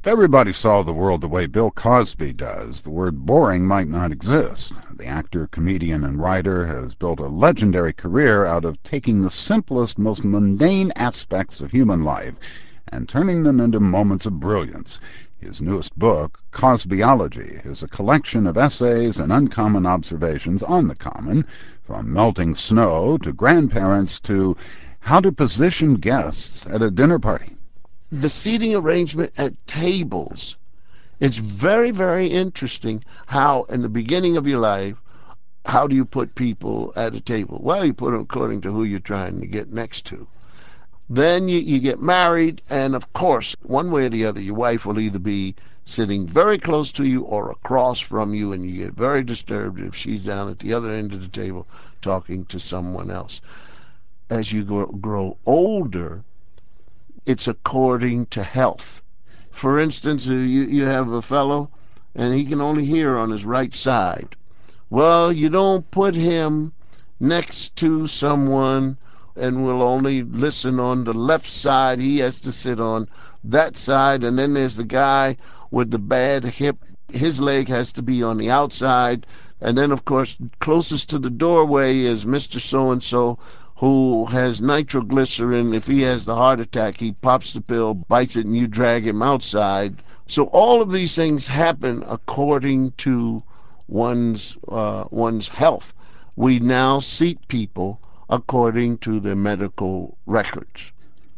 If everybody saw the world the way Bill Cosby does, the word boring might not exist. The actor, comedian, and writer has built a legendary career out of taking the simplest, most mundane aspects of human life and turning them into moments of brilliance. His newest book, Cosbyology, is a collection of essays and uncommon observations on the common, from melting snow to grandparents to how to position guests at a dinner party. The seating arrangement at tables. It's very, very interesting how, in the beginning of your life, how do you put people at a table? Well, you put them according to who you're trying to get next to. Then you get married, and of course, one way or the other, your wife will either be sitting very close to you or across from you, and you get very disturbed if she's down at the other end of the table talking to someone else. As you grow older, it's according to health. For instance, you have a fellow and he can only hear on his right side. Well, you don't put him next to someone and will only listen on the left side. He has to sit on that side. And then there's the guy with the bad hip. His leg has to be on the outside. And then, of course, closest to the doorway is Mr. So-and-so, who has nitroglycerin. If he has the heart attack, he pops the pill, bites it, and you drag him outside. So all of these things happen according to one's health. We now seat people according to their medical records.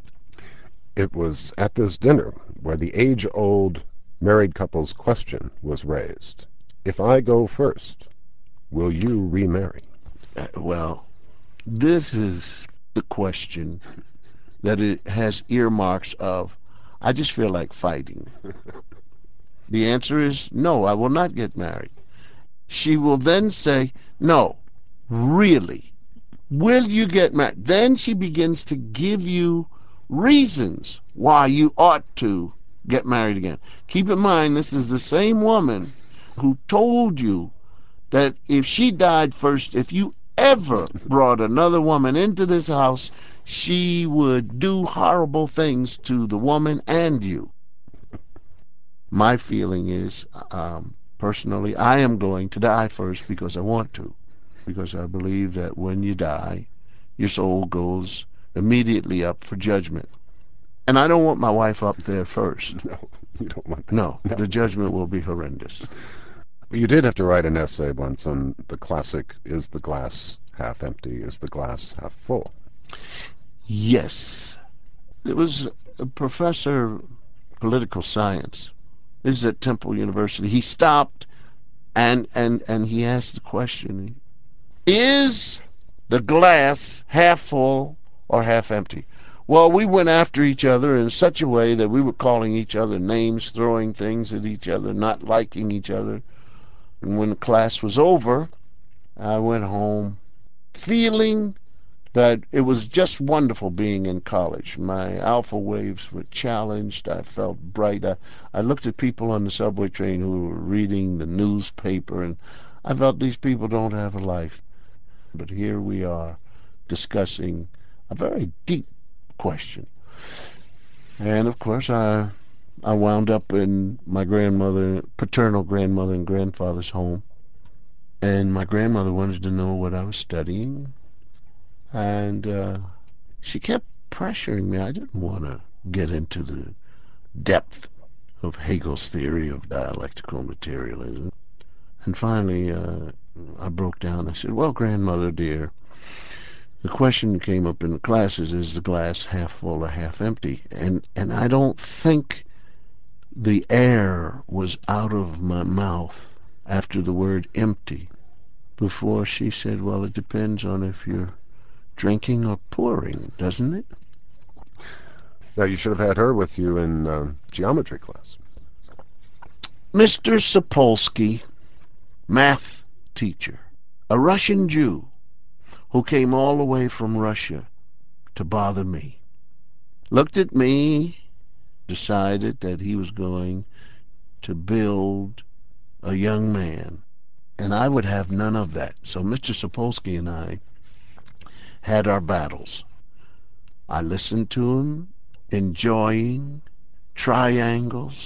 It was at this dinner where the age-old married couple's question was raised. If I go first, will you remarry? Well, this is the question that it has earmarks of, I just feel like fighting. The answer is no, I will not get married. She will then say, no, really, will you get married? Then she begins to give you reasons why you ought to get married again. Keep in mind, this is the same woman who told you that if she died first, if you ever brought another woman into this house, she would do horrible things to the woman and you. My feeling is, personally, I am going to die first because I want to. Because I believe that when you die, your soul goes immediately up for judgment. And I don't want my wife up there first. No, you don't want that. No, the judgment will be horrendous. You did have to write an essay once on the classic, is the glass half empty, is the glass half full? Yes. It was a professor of political science. This is at Temple University. He stopped and he asked the question, is the glass half full or half empty? Well, we went after each other in such a way that we were calling each other names, throwing things at each other, not liking each other. And when the class was over, I went home feeling that it was just wonderful being in college. My alpha waves were challenged. I felt bright. I looked at people on the subway train who were reading the newspaper, and I felt these people don't have a life. But here we are discussing a very deep question. And of course, I wound up in my paternal grandmother and grandfather's home. And my grandmother wanted to know what I was studying. And she kept pressuring me. I didn't want to get into the depth of Hegel's theory of dialectical materialism. And finally, I broke down. I said, well, grandmother dear, the question came up in the classes, is the glass half full or half empty? And I don't think the air was out of my mouth after the word empty before she said, well, it depends on if you're drinking or pouring, doesn't it? Now, you should have had her with you in geometry class. Mr. Sapolsky, math teacher, a Russian Jew who came all the way from Russia to bother me, looked at me, decided that he was going to build a young man, and I would have none of that. So Mr. Sapolsky and I had our battles. I listened to him, enjoying triangles,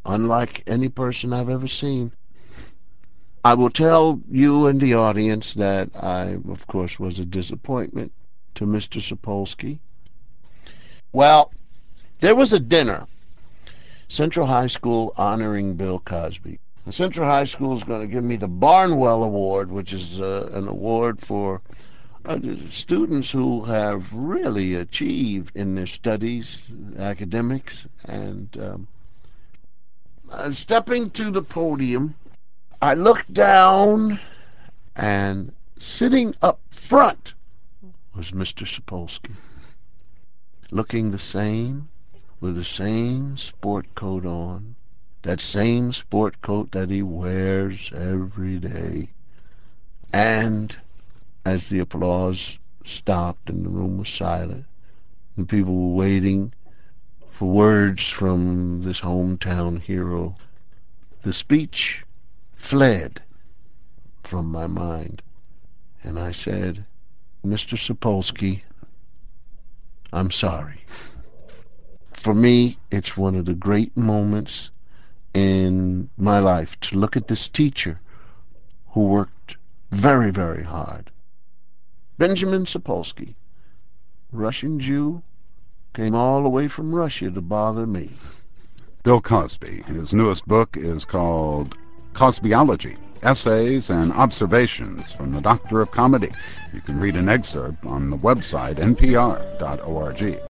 unlike any person I've ever seen. I will tell you and the audience that I, of course, was a disappointment to Mr. Sapolsky. Well, there was a dinner, Central High School honoring Bill Cosby. The Central High School is going to give me the Barnwell Award, which is an award for students who have really achieved in their studies, academics, and stepping to the podium, I looked down, and sitting up front was Mr. Sapolsky, looking the same, with the same sport coat on, that same sport coat that he wears every day. And as the applause stopped and the room was silent, and people were waiting for words from this hometown hero, the speech fled from my mind, and I said, Mr. Sapolsky, I'm sorry. For me, it's one of the great moments in my life to look at this teacher who worked very, very hard. Benjamin Sapolsky, Russian Jew, came all the way from Russia to bother me. Bill Cosby. His newest book is called Cosbyology, Essays and Observations from the Doctor of Comedy. You can read an excerpt on the website npr.org.